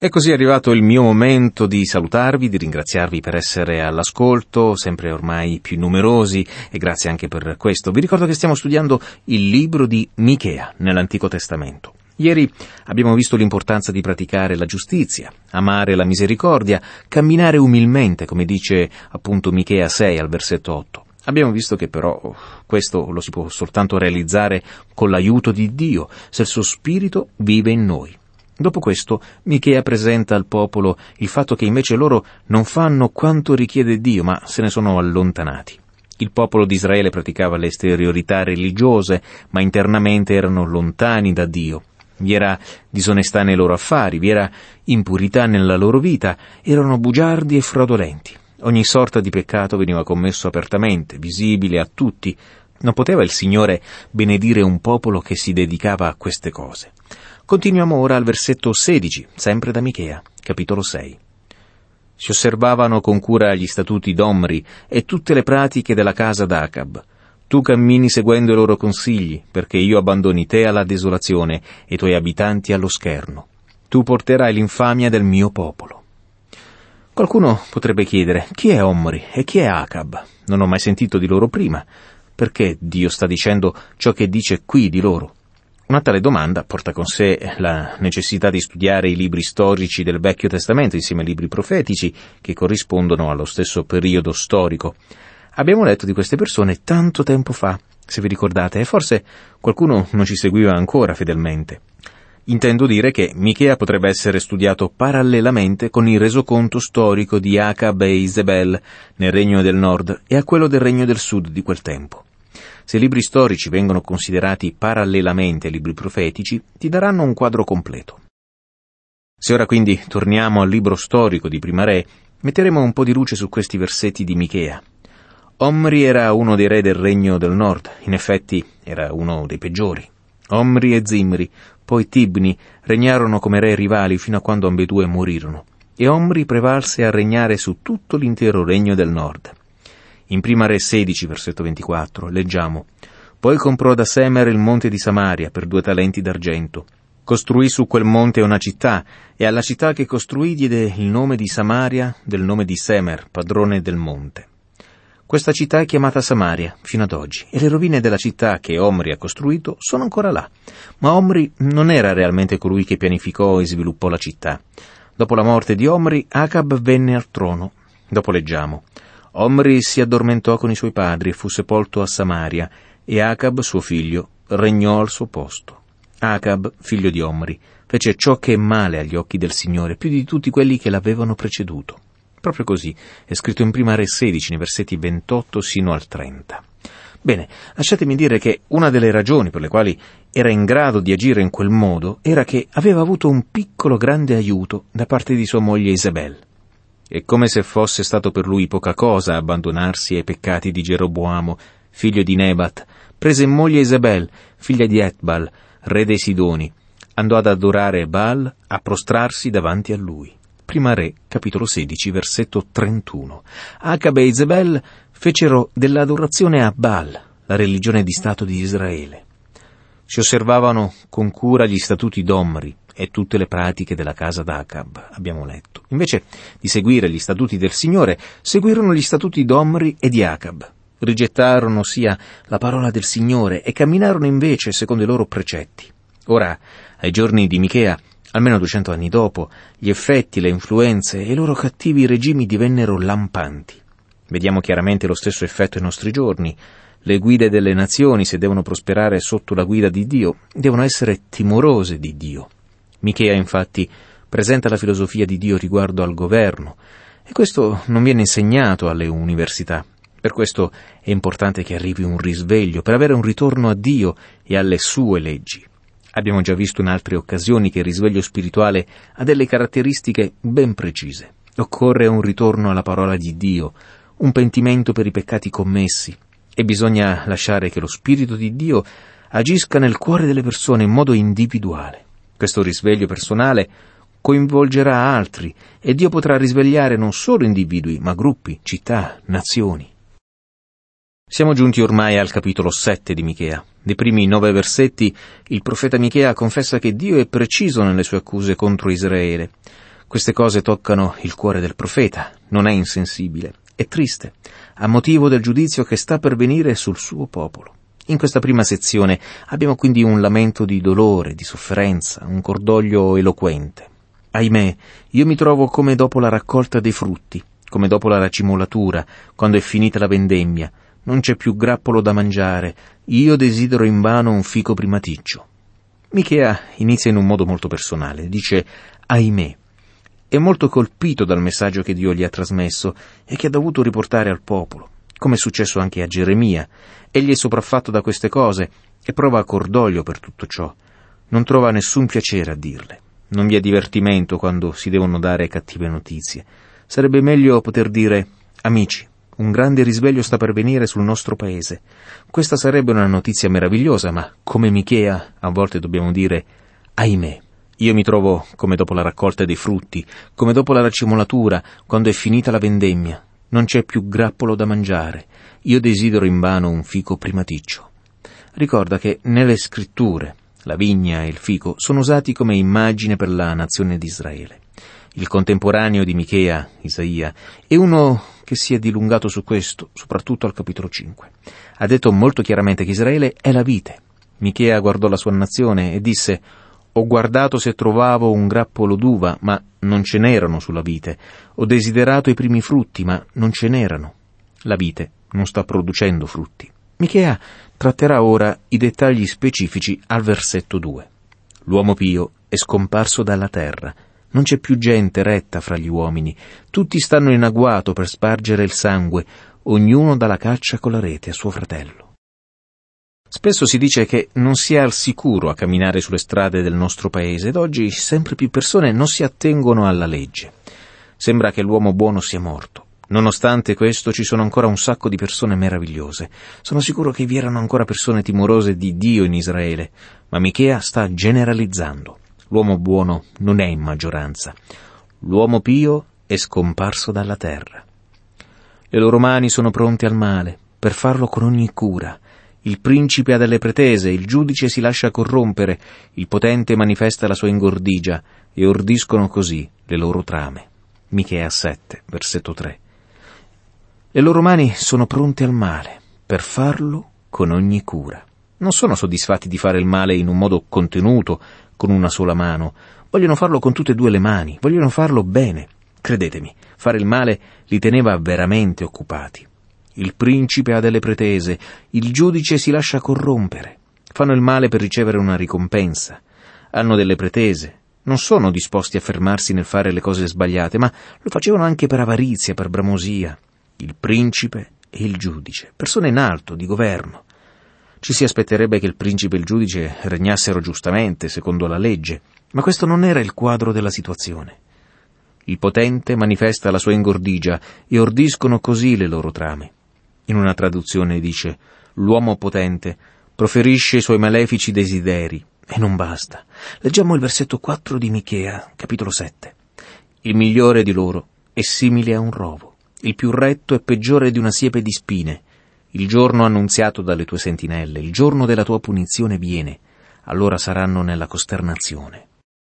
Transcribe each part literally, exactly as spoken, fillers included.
E così è arrivato il mio momento di salutarvi, di ringraziarvi per essere all'ascolto, sempre ormai più numerosi, e grazie anche per questo. Vi ricordo che stiamo studiando il libro di Michea nell'Antico Testamento. Ieri abbiamo visto l'importanza di praticare la giustizia, amare la misericordia, camminare umilmente, come dice appunto Michea sei al versetto otto. Abbiamo visto che però questo lo si può soltanto realizzare con l'aiuto di Dio, se il suo Spirito vive in noi. Dopo questo, Michea presenta al popolo il fatto che invece loro non fanno quanto richiede Dio, ma se ne sono allontanati. Il popolo di Israele praticava le esteriorità religiose, ma internamente erano lontani da Dio. Vi era disonestà nei loro affari, vi era impurità nella loro vita, erano bugiardi e fraudolenti. Ogni sorta di peccato veniva commesso apertamente, visibile a tutti. Non poteva il Signore benedire un popolo che si dedicava a queste cose. Continuiamo ora al versetto sedici, sempre da Michea, capitolo sei. Si osservavano con cura gli statuti d'Omri e tutte le pratiche della casa d'Acab. Tu cammini seguendo i loro consigli, perché io abbandoni te alla desolazione e i tuoi abitanti allo scherno. Tu porterai l'infamia del mio popolo. Qualcuno potrebbe chiedere, chi è Omri e chi è Acab? Non ho mai sentito di loro prima. Perché Dio sta dicendo ciò che dice qui di loro? Una tale domanda porta con sé la necessità di studiare i libri storici del Vecchio Testamento insieme ai libri profetici che corrispondono allo stesso periodo storico. Abbiamo letto di queste persone tanto tempo fa, se vi ricordate, e forse qualcuno non ci seguiva ancora fedelmente. Intendo dire che Michea potrebbe essere studiato parallelamente con il resoconto storico di Acab e Isabel nel Regno del Nord e a quello del Regno del Sud di quel tempo. Se i libri storici vengono considerati parallelamente ai libri profetici, ti daranno un quadro completo. Se ora quindi torniamo al libro storico di Prima Re, metteremo un po' di luce su questi versetti di Michea. Omri era uno dei re del Regno del Nord, in effetti era uno dei peggiori. Omri e Zimri, poi Tibni, regnarono come re rivali fino a quando ambedue morirono, e Omri prevalse a regnare su tutto l'intero Regno del Nord. In Prima Re sedici, versetto ventiquattro, leggiamo: «Poi comprò da Semer il monte di Samaria per due talenti d'argento. Costruì su quel monte una città, e alla città che costruì diede il nome di Samaria del nome di Semer, padrone del monte. Questa città è chiamata Samaria fino ad oggi, e le rovine della città che Omri ha costruito sono ancora là. Ma Omri non era realmente colui che pianificò e sviluppò la città. Dopo la morte di Omri, Acab venne al trono. Dopo leggiamo: Omri si addormentò con i suoi padri e fu sepolto a Samaria, e Acab, suo figlio, regnò al suo posto. Acab, figlio di Omri, fece ciò che è male agli occhi del Signore, più di tutti quelli che l'avevano preceduto. Proprio così è scritto in Prima Re sedici, nei versetti ventotto sino al trenta. Bene, lasciatemi dire che una delle ragioni per le quali era in grado di agire in quel modo era che aveva avuto un piccolo grande aiuto da parte di sua moglie Isabel. È come se fosse stato per lui poca cosa abbandonarsi ai peccati di Geroboamo, figlio di Nebat. Prese in moglie Isabel, figlia di Etbal, re dei Sidoni. Andò ad adorare Baal, a prostrarsi davanti a lui. Prima Re, capitolo sedici, versetto trentuno. Acab e Isabel fecero dell'adorazione a Baal la religione di Stato di Israele. Si osservavano con cura gli statuti d'Omri e tutte le pratiche della casa d'Acab, abbiamo letto. Invece di seguire gli statuti del Signore, seguirono gli statuti d'Omri e di Acab. Rigettarono sia la parola del Signore e camminarono invece secondo i loro precetti. Ora, ai giorni di Michea, almeno duecento anni dopo, gli effetti, le influenze e i loro cattivi regimi divennero lampanti. Vediamo chiaramente lo stesso effetto ai nostri giorni. Le guide delle nazioni, se devono prosperare sotto la guida di Dio, devono essere timorose di Dio. Michea, infatti, presenta la filosofia di Dio riguardo al governo, e questo non viene insegnato alle università. Per questo è importante che arrivi un risveglio, per avere un ritorno a Dio e alle sue leggi. Abbiamo già visto in altre occasioni che il risveglio spirituale ha delle caratteristiche ben precise. Occorre un ritorno alla parola di Dio, un pentimento per i peccati commessi, e bisogna lasciare che lo Spirito di Dio agisca nel cuore delle persone in modo individuale. Questo risveglio personale coinvolgerà altri, e Dio potrà risvegliare non solo individui, ma gruppi, città, nazioni. Siamo giunti ormai al capitolo sette di Michea. Nei primi nove versetti il profeta Michea confessa che Dio è preciso nelle sue accuse contro Israele. Queste cose toccano il cuore del profeta, non è insensibile, è triste, a motivo del giudizio che sta per venire sul suo popolo. In questa prima sezione abbiamo quindi un lamento di dolore, di sofferenza, un cordoglio eloquente. Ahimè, io mi trovo come dopo la raccolta dei frutti, come dopo la racimolatura, quando è finita la vendemmia. Non c'è più grappolo da mangiare, io desidero invano un fico primaticcio. Michea inizia in un modo molto personale, dice ahimè. È molto colpito dal messaggio che Dio gli ha trasmesso e che ha dovuto riportare al popolo, come è successo anche a Geremia. Egli è sopraffatto da queste cose e prova cordoglio per tutto ciò. Non trova nessun piacere a dirle. Non vi è divertimento quando si devono dare cattive notizie. Sarebbe meglio poter dire: amici, un grande risveglio sta per venire sul nostro paese. Questa sarebbe una notizia meravigliosa, ma come Michea a volte dobbiamo dire ahimè. Io mi trovo come dopo la raccolta dei frutti, come dopo la racimolatura, quando è finita la vendemmia. Non c'è più grappolo da mangiare. Io desidero invano un fico primaticcio. Ricorda che nelle scritture la vigna e il fico sono usati come immagine per la nazione di Israele. Il contemporaneo di Michea, Isaia, è uno che si è dilungato su questo, soprattutto al capitolo cinque. Ha detto molto chiaramente che Israele è la vite. Michea guardò la sua nazione e disse: «Ho guardato se trovavo un grappolo d'uva, ma non ce n'erano sulla vite. Ho desiderato i primi frutti, ma non ce n'erano». La vite non sta producendo frutti. Michea tratterà ora i dettagli specifici al versetto due. L'uomo pio è scomparso dalla terra. Non c'è più gente retta fra gli uomini. Tutti stanno in agguato per spargere il sangue, ognuno dà la caccia con la rete a suo fratello. Spesso si dice che non si è al sicuro a camminare sulle strade del nostro paese ed oggi sempre più persone non si attengono alla legge. Sembra che l'uomo buono sia morto. Nonostante questo ci sono ancora un sacco di persone meravigliose. Sono sicuro che vi erano ancora persone timorose di Dio in Israele, ma Michea sta generalizzando. L'uomo buono non è in maggioranza. L'uomo pio è scomparso dalla terra. Le loro mani sono pronte al male, per farlo con ogni cura. Il principe ha delle pretese, il giudice si lascia corrompere, il potente manifesta la sua ingordigia, e ordiscono così le loro trame. Michea sette, versetto tre. Le loro mani sono pronte al male, per farlo con ogni cura. Non sono soddisfatti di fare il male in un modo contenuto, con una sola mano. Vogliono farlo con tutte e due le mani, vogliono farlo bene. Credetemi, fare il male li teneva veramente occupati. Il principe ha delle pretese, il giudice si lascia corrompere. Fanno il male per ricevere una ricompensa. Hanno delle pretese. Non sono disposti a fermarsi nel fare le cose sbagliate, ma lo facevano anche per avarizia, per bramosia. Il principe e il giudice, persone in alto, di governo. Ci si aspetterebbe che il principe e il giudice regnassero giustamente, secondo la legge, ma questo non era il quadro della situazione. Il potente manifesta la sua ingordigia e ordiscono così le loro trame. In una traduzione dice: l'uomo potente proferisce i suoi malefici desideri, e non basta. Leggiamo il versetto quattro di Michea, capitolo sette. Il migliore di loro è simile a un rovo, il più retto è peggiore di una siepe di spine. Il giorno annunziato dalle tue sentinelle, il giorno della tua punizione viene, allora saranno nella costernazione.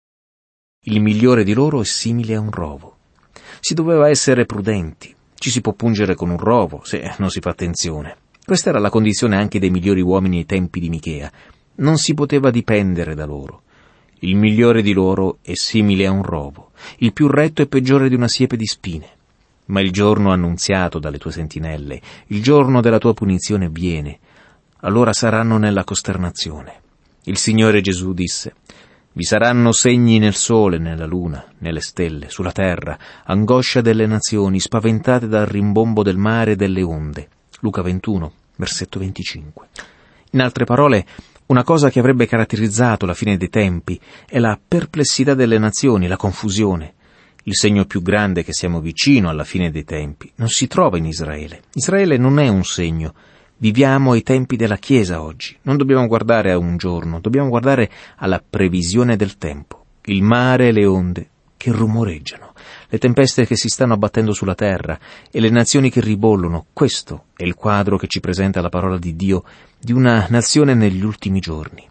Il migliore di loro è simile a un rovo. Si doveva essere prudenti. Ci si può pungere con un rovo se non si fa attenzione. Questa era la condizione anche dei migliori uomini ai tempi di Michea. Non si poteva dipendere da loro. Il migliore di loro è simile a un rovo, il più retto è peggiore di una siepe di spine. Ma il giorno annunziato dalle tue sentinelle, il giorno della tua punizione viene, allora saranno nella costernazione. Il Signore Gesù disse: vi saranno segni nel sole, nella luna, nelle stelle, sulla terra, angoscia delle nazioni, spaventate dal rimbombo del mare e delle onde. Luca ventuno, versetto venticinque. In altre parole, una cosa che avrebbe caratterizzato la fine dei tempi è la perplessità delle nazioni, la confusione. Il segno più grande che siamo vicino alla fine dei tempi non si trova in Israele. Israele non è un segno. Viviamo ai tempi della Chiesa oggi. Non dobbiamo guardare a un giorno, dobbiamo guardare alla previsione del tempo. Il mare e le onde che rumoreggiano, le tempeste che si stanno abbattendo sulla terra e le nazioni che ribollono. Questo è il quadro che ci presenta la parola di Dio di una nazione negli ultimi giorni.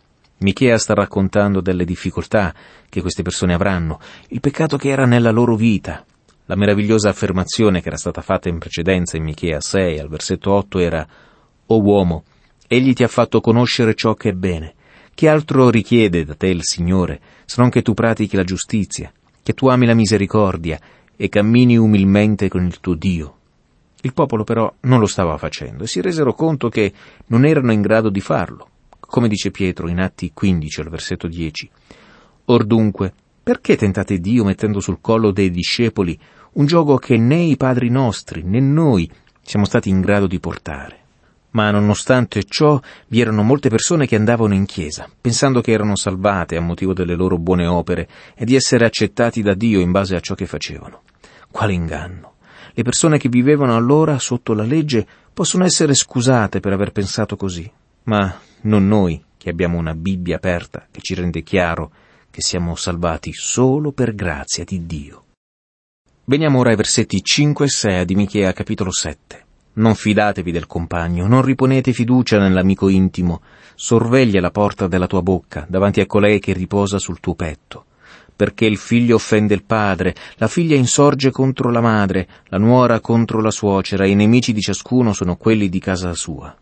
Michea sta raccontando delle difficoltà che queste persone avranno, il peccato che era nella loro vita. La meravigliosa affermazione che era stata fatta in precedenza in Michea sei, al versetto otto, era: «O uomo, egli ti ha fatto conoscere ciò che è bene. Che altro richiede da te il Signore, se non che tu pratichi la giustizia, che tu ami la misericordia e cammini umilmente con il tuo Dio?» Il popolo però non lo stava facendo e si resero conto che non erano in grado di farlo. Come dice Pietro in Atti quindici, al versetto dieci. «Or dunque, perché tentate Dio mettendo sul collo dei discepoli un giogo che né i padri nostri né noi siamo stati in grado di portare?» Ma nonostante ciò vi erano molte persone che andavano in chiesa, pensando che erano salvate a motivo delle loro buone opere e di essere accettati da Dio in base a ciò che facevano. Quale inganno! Le persone che vivevano allora sotto la legge possono essere scusate per aver pensato così, ma non noi che abbiamo una Bibbia aperta che ci rende chiaro che siamo salvati solo per grazia di Dio. Veniamo ora ai versetti cinque e sei di Michea capitolo sette. «Non fidatevi del compagno, non riponete fiducia nell'amico intimo, sorveglia la porta della tua bocca davanti a colei che riposa sul tuo petto. Perché il figlio offende il padre, la figlia insorge contro la madre, la nuora contro la suocera, i nemici di ciascuno sono quelli di casa sua».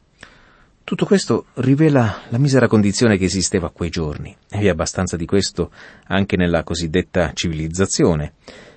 Tutto questo rivela la misera condizione che esisteva a quei giorni, e vi è abbastanza di questo anche nella cosiddetta civilizzazione.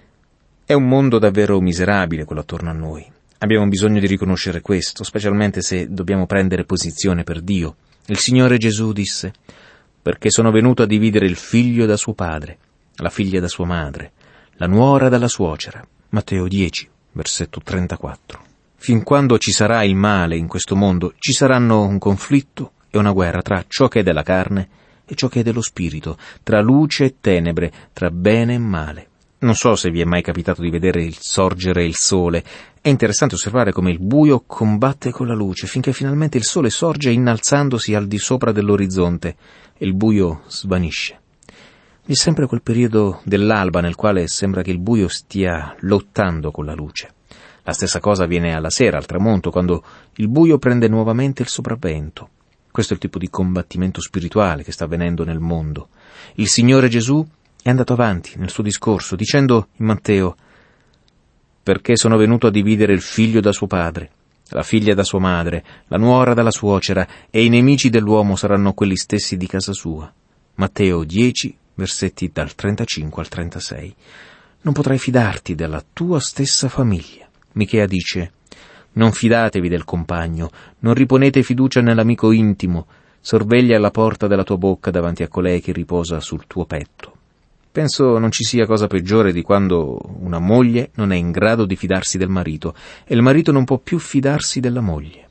È un mondo davvero miserabile quello attorno a noi. Abbiamo bisogno di riconoscere questo, specialmente se dobbiamo prendere posizione per Dio. Il Signore Gesù disse: «Perché sono venuto a dividere il figlio da suo padre, la figlia da sua madre, la nuora dalla suocera». Matteo dieci, versetto trentaquattro. Fin quando ci sarà il male in questo mondo, ci saranno un conflitto e una guerra tra ciò che è della carne e ciò che è dello spirito, tra luce e tenebre, tra bene e male. Non so se vi è mai capitato di vedere il sorgere il sole. È interessante osservare come il buio combatte con la luce, finché finalmente il sole sorge innalzandosi al di sopra dell'orizzonte e il buio svanisce. Vi è sempre quel periodo dell'alba nel quale sembra che il buio stia lottando con la luce. La stessa cosa avviene alla sera, al tramonto, quando il buio prende nuovamente il sopravvento. Questo è il tipo di combattimento spirituale che sta avvenendo nel mondo. Il Signore Gesù è andato avanti nel suo discorso, dicendo in Matteo: «Perché sono venuto a dividere il figlio da suo padre, la figlia da sua madre, la nuora dalla suocera, e i nemici dell'uomo saranno quelli stessi di casa sua». Matteo dieci, versetti dal trentacinque al trentasei. Non potrai fidarti della tua stessa famiglia. Michea dice: «Non fidatevi del compagno, non riponete fiducia nell'amico intimo, sorveglia la porta della tua bocca davanti a colei che riposa sul tuo petto». Penso non ci sia cosa peggiore di quando una moglie non è in grado di fidarsi del marito e il marito non può più fidarsi della moglie.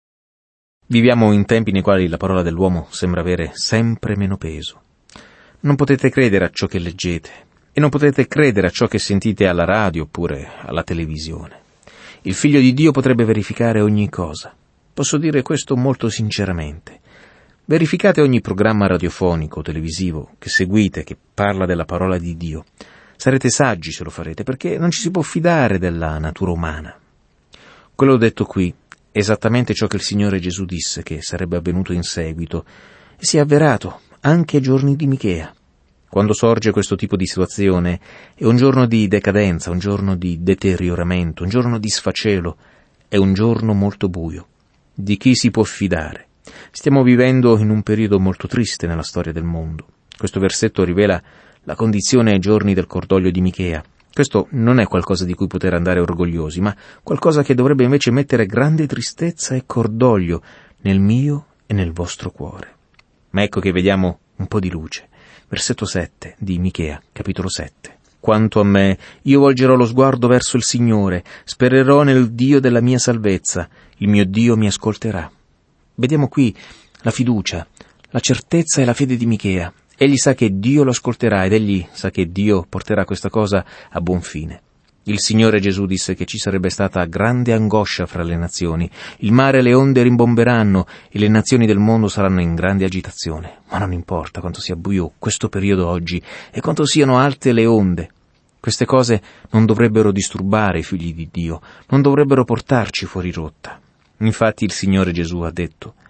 Viviamo in tempi nei quali la parola dell'uomo sembra avere sempre meno peso. Non potete credere a ciò che leggete e non potete credere a ciò che sentite alla radio oppure alla televisione. Il Figlio di Dio potrebbe verificare ogni cosa. Posso dire questo molto sinceramente. Verificate ogni programma radiofonico o televisivo che seguite che parla della parola di Dio. Sarete saggi se lo farete, perché non ci si può fidare della natura umana. Quello detto qui è esattamente ciò che il Signore Gesù disse che sarebbe avvenuto in seguito e si è avverato anche ai giorni di Michea. Quando sorge questo tipo di situazione è un giorno di decadenza, un giorno di deterioramento, un giorno di sfacelo, è un giorno molto buio. Di chi si può fidare? Stiamo vivendo in un periodo molto triste nella storia del mondo. Questo versetto rivela la condizione ai giorni del cordoglio di Michea. Questo non è qualcosa di cui poter andare orgogliosi, ma qualcosa che dovrebbe invece mettere grande tristezza e cordoglio nel mio e nel vostro cuore. Ma ecco che vediamo un po' di luce. Versetto sette di Michea, capitolo sette. «Quanto a me, io volgerò lo sguardo verso il Signore, spererò nel Dio della mia salvezza, il mio Dio mi ascolterà». Vediamo qui la fiducia, la certezza e la fede di Michea. Egli sa che Dio lo ascolterà ed egli sa che Dio porterà questa cosa a buon fine. Il Signore Gesù disse che ci sarebbe stata grande angoscia fra le nazioni, il mare e le onde rimbomberanno e le nazioni del mondo saranno in grande agitazione. Ma non importa quanto sia buio questo periodo oggi e quanto siano alte le onde. Queste cose non dovrebbero disturbare i figli di Dio, non dovrebbero portarci fuori rotta. Infatti il Signore Gesù ha detto: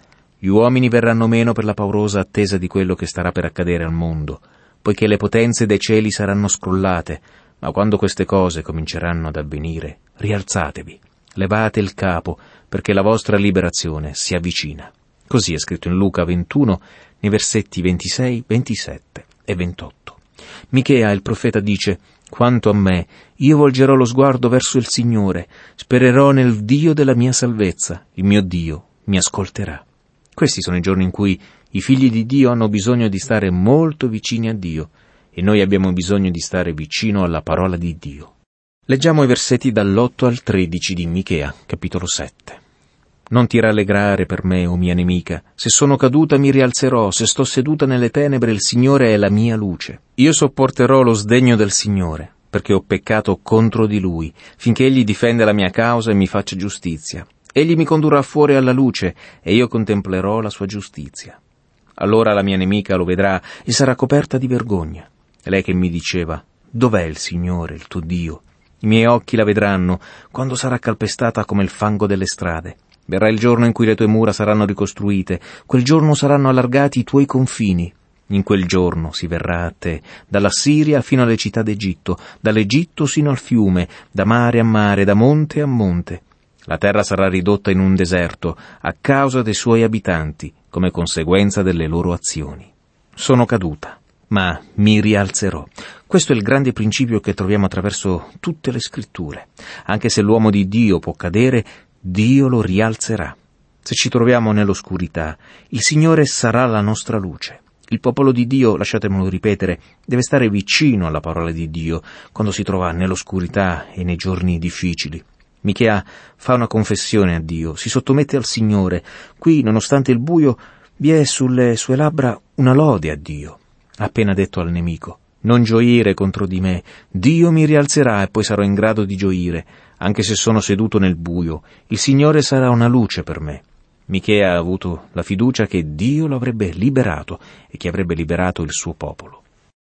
Gli uomini verranno meno per la paurosa attesa di quello che starà per accadere al mondo, poiché le potenze dei cieli saranno scrollate, ma quando queste cose cominceranno ad avvenire, rialzatevi, levate il capo, perché la vostra liberazione si avvicina. Così è scritto in Luca ventuno, nei versetti ventisei, ventisette e ventotto. Michea, il profeta, dice: «Quanto a me, io volgerò lo sguardo verso il Signore, spererò nel Dio della mia salvezza, il mio Dio mi ascolterà». Questi sono i giorni in cui i figli di Dio hanno bisogno di stare molto vicini a Dio, e noi abbiamo bisogno di stare vicino alla parola di Dio. Leggiamo i versetti dall'otto al tredici di Michea, capitolo sette. «Non ti rallegrare per me, o mia nemica, se sono caduta mi rialzerò, se sto seduta nelle tenebre il Signore è la mia luce. Io sopporterò lo sdegno del Signore, perché ho peccato contro di Lui, finché Egli difenda la mia causa e mi faccia giustizia. Egli mi condurrà fuori alla luce, e io contemplerò la sua giustizia. Allora la mia nemica lo vedrà e sarà coperta di vergogna. Lei che mi diceva: dov'è il Signore, il tuo Dio? I miei occhi la vedranno quando sarà calpestata come il fango delle strade. Verrà il giorno in cui le tue mura saranno ricostruite, quel giorno saranno allargati i tuoi confini. In quel giorno si verrà a te, dalla Siria fino alle città d'Egitto, dall'Egitto sino al fiume, da mare a mare, da monte a monte. La terra sarà ridotta in un deserto a causa dei suoi abitanti, come conseguenza delle loro azioni. Sono caduta, ma mi rialzerò». Questo è il grande principio che troviamo attraverso tutte le scritture. Anche se l'uomo di Dio può cadere, Dio lo rialzerà. Se ci troviamo nell'oscurità, il Signore sarà la nostra luce. Il popolo di Dio, lasciatemelo ripetere, deve stare vicino alla parola di Dio quando si trova nell'oscurità e nei giorni difficili. Michea fa una confessione a Dio, si sottomette al Signore. Qui, nonostante il buio, vi è sulle sue labbra una lode a Dio. Ha appena detto al nemico: «Non gioire contro di me, Dio mi rialzerà e poi sarò in grado di gioire, anche se sono seduto nel buio, il Signore sarà una luce per me». Michea ha avuto la fiducia che Dio lo avrebbe liberato e che avrebbe liberato il suo popolo.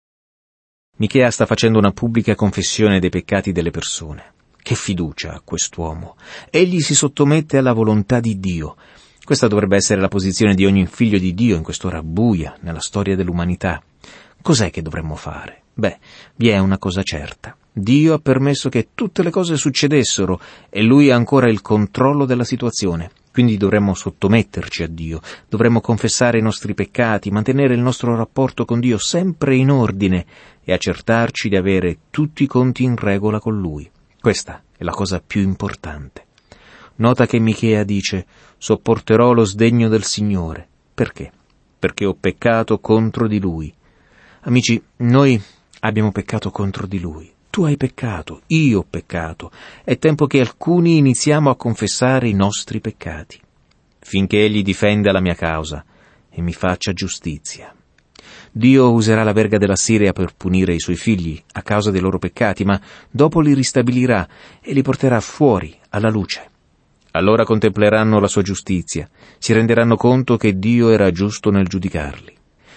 Michea sta facendo una pubblica confessione dei peccati delle persone. Che fiducia ha quest'uomo! Egli si sottomette alla volontà di Dio. Questa dovrebbe essere la posizione di ogni figlio di Dio in quest'ora buia nella storia dell'umanità. Cos'è che dovremmo fare? Beh, vi è una cosa certa. Dio ha permesso che tutte le cose succedessero e Lui ha ancora il controllo della situazione. Quindi dovremmo sottometterci a Dio, dovremmo confessare i nostri peccati, mantenere il nostro rapporto con Dio sempre in ordine e accertarci di avere tutti i conti in regola con Lui. Questa è la cosa più importante. Nota che Michea dice: «Sopporterò lo sdegno del Signore». Perché? Perché ho peccato contro di Lui. Amici, noi abbiamo peccato contro di Lui. Tu hai peccato, io ho peccato. È tempo che alcuni iniziamo a confessare i nostri peccati, finché Egli difenda la mia causa e mi faccia giustizia. Dio userà la verga della Siria per punire i suoi figli a causa dei loro peccati, ma dopo li ristabilirà e li porterà fuori alla luce. Allora contempleranno la sua giustizia, si renderanno conto che Dio era giusto nel giudicarli.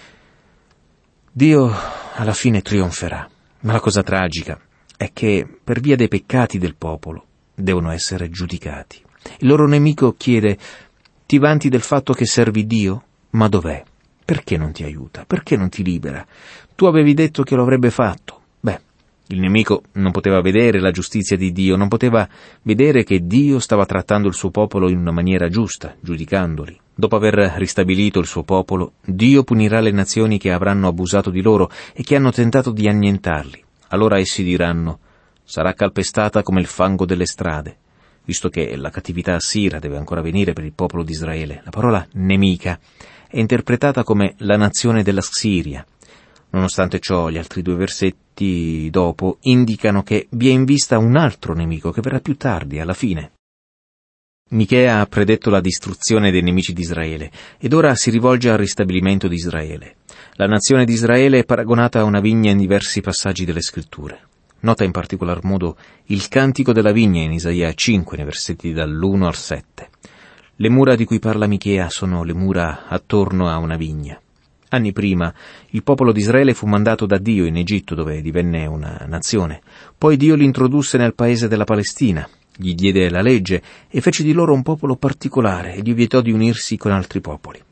Dio alla fine trionferà, ma la cosa tragica è che per via dei peccati del popolo devono essere giudicati. Il loro nemico chiede: «Ti vanti del fatto che servi Dio? Ma dov'è? Perché non ti aiuta? Perché non ti libera? Tu avevi detto che lo avrebbe fatto». Beh, il nemico non poteva vedere la giustizia di Dio, non poteva vedere che Dio stava trattando il suo popolo in una maniera giusta, giudicandoli. Dopo aver ristabilito il suo popolo, Dio punirà le nazioni che avranno abusato di loro e che hanno tentato di annientarli. Allora essi diranno: «Sarà calpestata come il fango delle strade», visto che la cattività assira deve ancora venire per il popolo di Israele. La parola nemica è interpretata come la nazione della Siria. Nonostante ciò, gli altri due versetti dopo indicano che vi è in vista un altro nemico che verrà più tardi, alla fine. Michea ha predetto la distruzione dei nemici di Israele ed ora si rivolge al ristabilimento di Israele. La nazione di Israele è paragonata a una vigna in diversi passaggi delle scritture. Nota in particolar modo il cantico della vigna in Isaia cinque, nei versetti dall'uno al sette. Le mura di cui parla Michea sono le mura attorno a una vigna. Anni prima, il popolo di Israele fu mandato da Dio in Egitto, dove divenne una nazione. Poi Dio li introdusse nel paese della Palestina, gli diede la legge e fece di loro un popolo particolare e gli vietò di unirsi con altri popoli.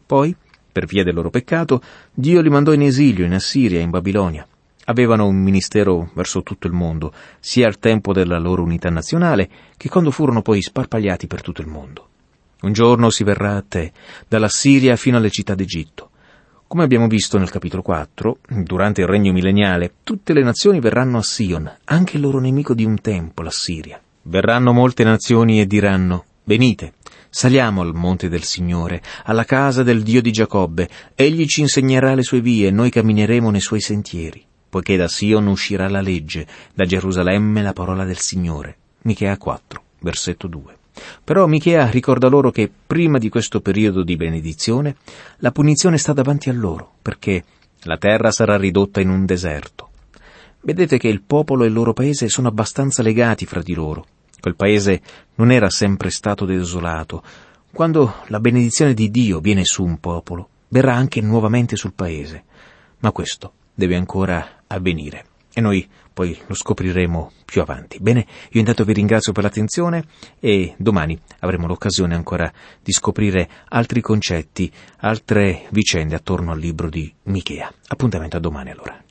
Poi, per via del loro peccato, Dio li mandò in esilio in Assiria e in Babilonia. Avevano un ministero verso tutto il mondo, sia al tempo della loro unità nazionale, che quando furono poi sparpagliati per tutto il mondo. Un giorno si verrà a te, dalla Siria fino alle città d'Egitto. Come abbiamo visto nel capitolo quattro, durante il regno milleniale, tutte le nazioni verranno a Sion, anche il loro nemico di un tempo, la Siria. Verranno molte nazioni e diranno: venite, saliamo al monte del Signore, alla casa del Dio di Giacobbe, egli ci insegnerà le sue vie e noi cammineremo nei suoi sentieri. Poiché da Sion uscirà la legge, da Gerusalemme la parola del Signore. Michea quattro, versetto due. Però Michea ricorda loro che prima di questo periodo di benedizione la punizione sta davanti a loro, perché la terra sarà ridotta in un deserto. Vedete che il popolo e il loro paese sono abbastanza legati fra di loro. Quel paese non era sempre stato desolato. Quando la benedizione di Dio viene su un popolo, verrà anche nuovamente sul paese. Ma questo deve ancora avvenire e noi poi lo scopriremo più avanti. Bene, io intanto vi ringrazio per l'attenzione e domani avremo l'occasione ancora di scoprire altri concetti, altre vicende attorno al libro di Michea. Appuntamento a domani allora.